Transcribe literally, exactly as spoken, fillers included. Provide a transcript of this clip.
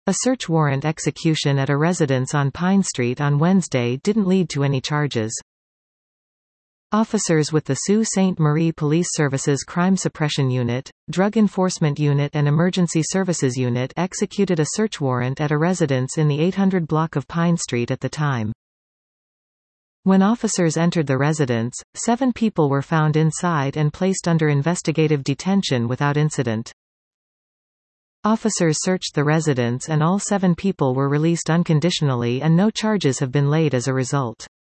A search warrant execution at a residence on Pine Street on Wednesday didn't lead to any charges. Officers with the Sault Ste. Marie Police Services Crime Suppression Unit, Drug Enforcement Unit and Emergency Services Unit executed a search warrant at a residence in the eight hundred block of Pine Street at the time. When officers entered the residence, seven people were found inside and placed under investigative detention without incident. Officers searched the residence and all seven people were released unconditionally and no charges have been laid as a result.